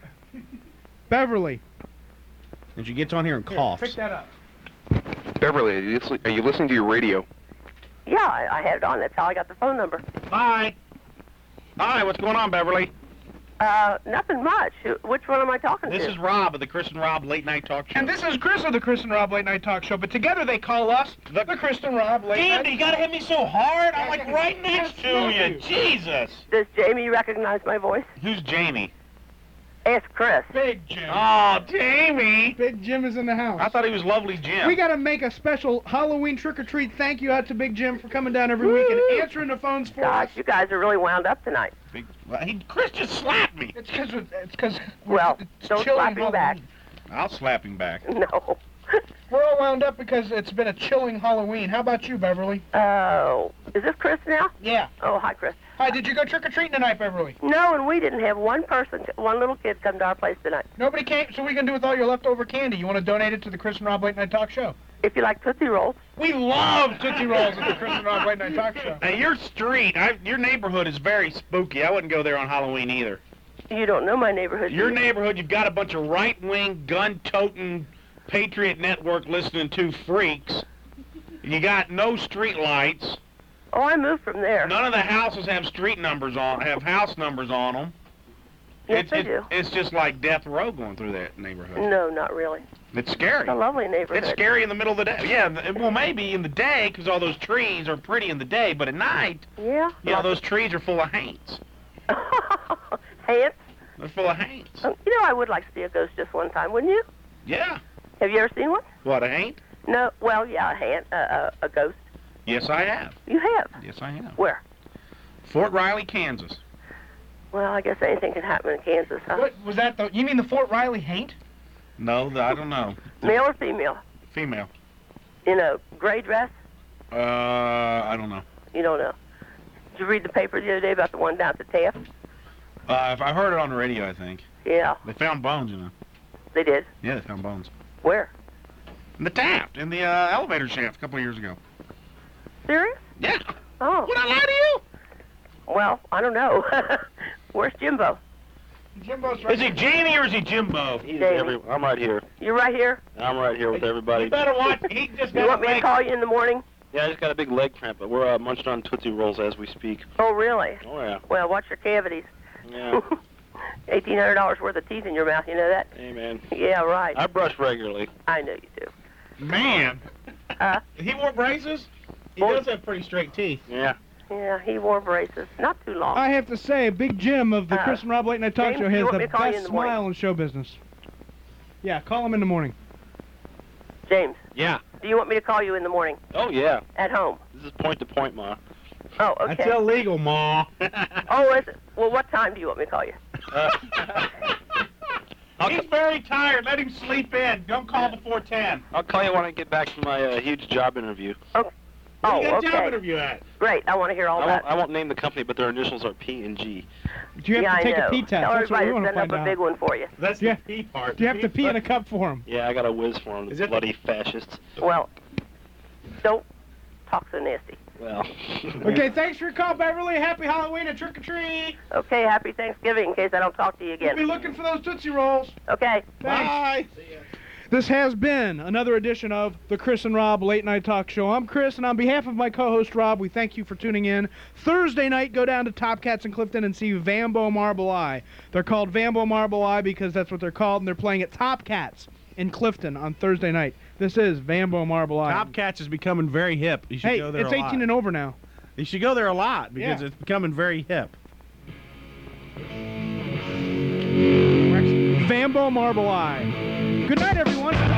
Beverly. And she gets on here and coughs. Pick that up. Beverly, are you, listening, are you listening to your radio? Yeah, I, I had it on. That's how I got the phone number. Hi. Hi, what's going on, Beverly? Uh, nothing much. Which one am I talking This to? is Rob of the Chris and Rob Late Night Talk Show. And this is Chris of the Chris and Rob Late Night Talk Show, but together they call us the, the Chris and Rob Late Andy, Night. you gotta hit me so hard. I'm like right next to you. Jesus. Does Jamie recognize my voice? Who's Jamie? Ask Chris. Big Jim. Oh, Jamie. Big Jim is in the house. I thought he was Lovely Jim. We got to make a special Halloween trick-or-treat thank you out to Big Jim for coming down every Woo! week and answering the phones for Gosh, us. you guys are really wound up tonight. Big, well, he, Chris just slapped me. It's because it's because Well, don't slap him back. I'll slap him back. No. We're all wound up because it's been a chilling Halloween. How about you, Beverly? Oh, is this Chris now? Yeah. Oh, hi, Chris. Hi, did you go trick-or-treating tonight, Beverly? No, and we didn't have one person, one little kid come to our place tonight. Nobody came, so what are you going to do with all your leftover candy? You want to donate it to the Chris and Rob Late Night Talk Show? If you like Tootsie Rolls. We love Tootsie Rolls at the Chris and Rob Late Night Talk Show. Hey, your street, I, your neighborhood is very spooky. I wouldn't go there on Halloween either. You don't know my neighborhood. Your do you? neighborhood, you've got a bunch of right-wing, gun-toting, Patriot Network listening to freaks. You got no street lights. Oh, I moved from there. None of the houses have street numbers on, have house numbers on them. Yes, it's, they it, do. It's just like death row going through that neighborhood. No, not really. It's scary. It's a lovely neighborhood. It's scary in the middle of the day. Yeah, th- well, maybe in the day because all those trees are pretty in the day, but at night, Yeah. you know, those trees are full of haints. Haints? They're full of haints. Um, you know, I would like to see a ghost just one time, wouldn't you? Yeah. Have you ever seen one? What, a haint? No. Well, yeah, a hant, uh, uh, a ghost. Yes, I have. You have? Yes, I have. Where? Fort Riley, Kansas. Well, I guess anything can happen in Kansas, huh? What was that? The, you mean the Fort Riley Haint? No, th- I don't know. Male or female? Female. In a gray dress? Uh, I don't know. You don't know. Did you read the paper the other day about the one down at the Taft? Uh, if I heard it on the radio, I think. Yeah, They found bones, you know. they did. Yeah, they found bones. Where? In the Taft, in the uh, elevator shaft a couple of years ago. Serious? Yeah. Oh. Would I lie to you? Well, I don't know. Where's Jimbo? Jimbo's Is he Jamie or is he Jimbo? He's Jamie. every, I'm right here. You right here? I'm right here with everybody. You better watch. He just You got want me to leg- call you in the morning? Yeah, I just got a big leg cramp, but we're uh, munching on Tootsie Rolls as we speak. Oh, really? Oh, yeah. Well, watch your cavities. Yeah. eighteen hundred dollars worth of teeth in your mouth, you know that? Hey, man. Yeah, right. I brush regularly. I know you do. Man. Uh, He wore braces? He Boy. does have pretty straight teeth. Yeah. yeah, he wore braces. Not too long. I have to say, Big Jim of the Uh, Chris and Rob Late Night Talk James, Show do you has want the me to call you in best the morning? smile in show business. Yeah, call him in the morning. James, Yeah. do you want me to call you in the morning? Oh, yeah. At home? This is point to point, Ma. Oh, okay. That's illegal, Ma. Oh, is it? Well, what time do you want me to call you? Uh, He's very tired. Let him sleep in. Don't call before ten. I'll call you when I get back from my uh, huge job interview. Oh, Where oh you got a job okay. interview at? Great. I want to hear all I that. won't, I won't name the company, but their initials are P and G. Do you have yeah, to take I know. a pee test? Tell That's what everybody we to want to send up find a out. big one for you. That's Yeah. the pee part. Do you have to pee in a part. cup for him? Yeah, I got a whiz for them, Is the it- bloody fascists. Well, don't talk so nasty. Well. Okay, thanks for your call, Beverly. Happy Halloween and trick or treat. Okay, happy Thanksgiving in case I don't talk to you We'll again. be looking for those Tootsie Rolls. Okay. Thanks. Bye. This has been another edition of the Chris and Rob Late Night Talk Show. I'm Chris, and on behalf of my co-host Rob, we thank you for tuning in. Thursday night, go down to Top Cats in Clifton and see Vambo Marble Eye. They're called Vambo Marble Eye because that's what they're called, and they're playing at Top Cats in Clifton on Thursday night. This is Vambo Marble Eye. Top Cats is becoming very hip. You should Hey, go there it's a lot. eighteen and over now. You should go there a lot because Yeah. it's becoming very hip. Vambo Marble Eye. Good night, everyone.